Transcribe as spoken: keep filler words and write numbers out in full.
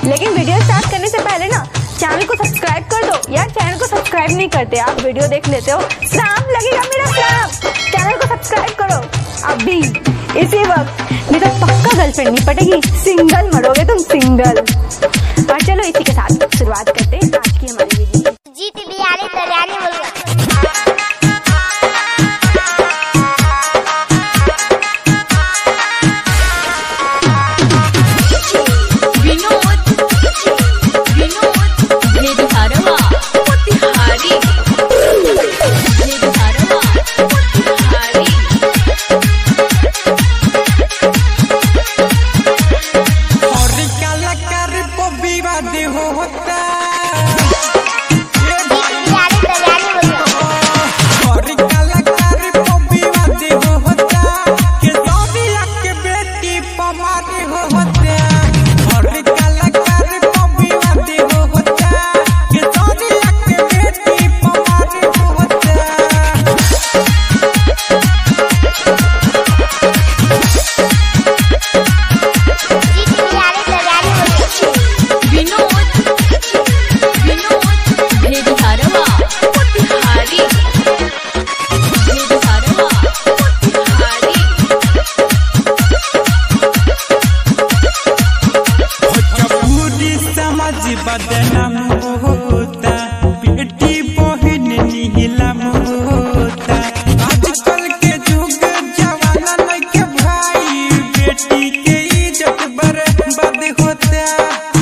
लेकिन video start करने से पहले ना चैनल को सब्सक्राइब कर दो यार। चैनल को सब्सक्राइब नहीं करते आप, वीडियो देख लेते हो। श्राम लगेगा मेरा श्राम, चैनल को सब्सक्राइब करो अभी इसी वक्त, नहीं तो पक्का गर्लफ्रेंड नहीं पटेगी, सिंगल मरोगे तुम सिंगल। और चलो इसी के साथ शुरुआत करते हैं आज की हमारी वीडियो। जी टीवी वाले तैयारी बोल बदनाम होता, बेटी बहन नीलम होता। आजकल के जुग जवाना के भाई, बेटी के इज्जत बर्बाद होता।